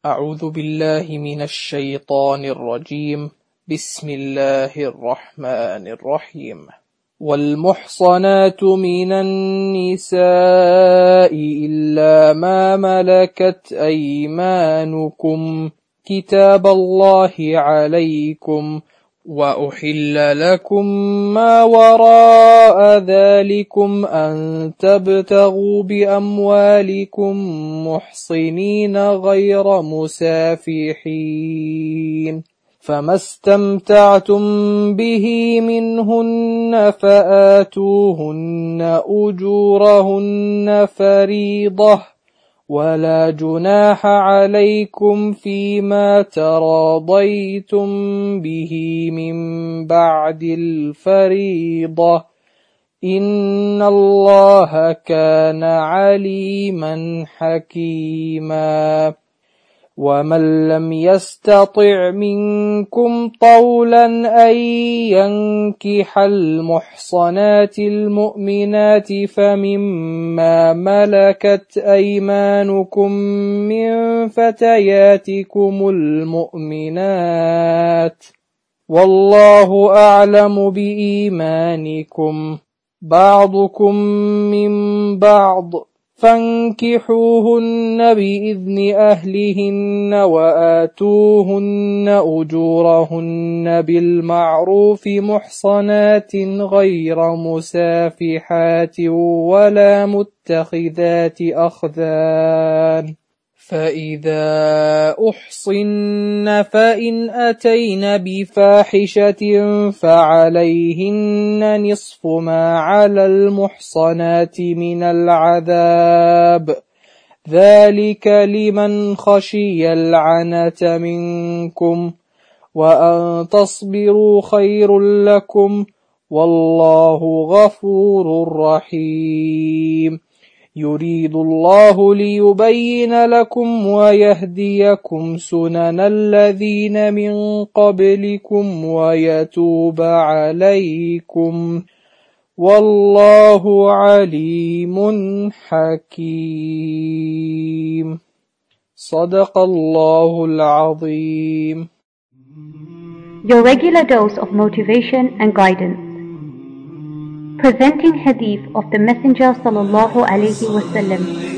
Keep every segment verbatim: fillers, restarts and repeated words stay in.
أعوذ بالله من الشيطان الرجيم. بسم الله الرحمن الرحيم. والمحصنات من النساء إلا ما ملكت أيمانكم كتاب الله عليكم، وأحل لكم ما وراء ذلكم أن تبتغوا بأموالكم محصنين غير مسافحين، فما استمتعتم به منهن فآتوهن أجورهن فريضة، ولا جناح عليكم فيما تراضيتم به من بعد الفريضة، إن الله كان عليما حكيما. ومن لم يستطع منكم طولا أن ينكح المحصنات المؤمنات فمما ملكت أيمانكم من فتياتكم المؤمنات، والله أعلم بإيمانكم، بعضكم من بعض، فانكحوهن بإذن أهلهن وآتوهن أجورهن بالمعروف محصنات غير مسافحات ولا متخذات أخذان، فإذا أحصن فإن أتين بفاحشة فعليهن نصف ما على المحصنات من العذاب، ذلك لمن خشي العنة منكم، وأن تصبروا خير لكم، والله غفور رحيم. يريد الله ليبين لكم ويهديكم سنن الذين من قبلكم ويتوب عليكم، والله عليم حكيم. صدق الله العظيم. Your regular dose of motivation and guidance. Presenting hadith of the Messenger sallallahu alaihi wasallam.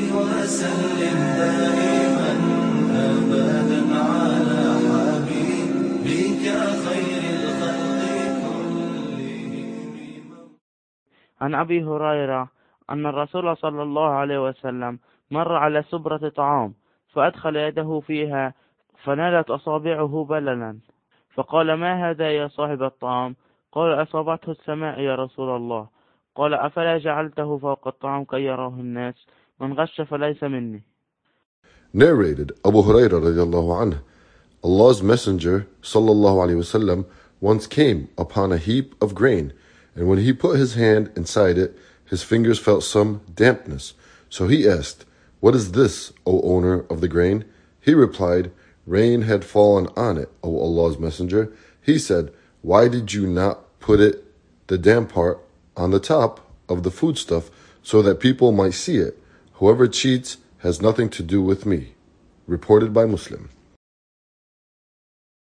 عن أبي هريرة أن الرسول صلى الله عليه وسلم مر على سبرة طعام فأدخل يده فيها فنالت أصابعه بللا، فقال: ما هذا يا صاحب الطعام؟ قال: أصابته السماء يا رسول الله. قال: أفلا جعلته فوق الطعام كي يراه الناس؟ من غش فليس مني. Narrated Abu Hurairah radiallahu anhu, Allah's Messenger sallallahu alaihi wasallam once came upon a heap of grain, and when he put his hand inside it, his fingers felt some dampness. So he asked, "What is this, O owner of the grain?" He replied, "Rain had fallen on it, O Allah's Messenger." He said, "Why did you not put it, the damp part, on the top of the foodstuff so that people might see it? Whoever cheats has nothing to do with me." Reported by Muslim.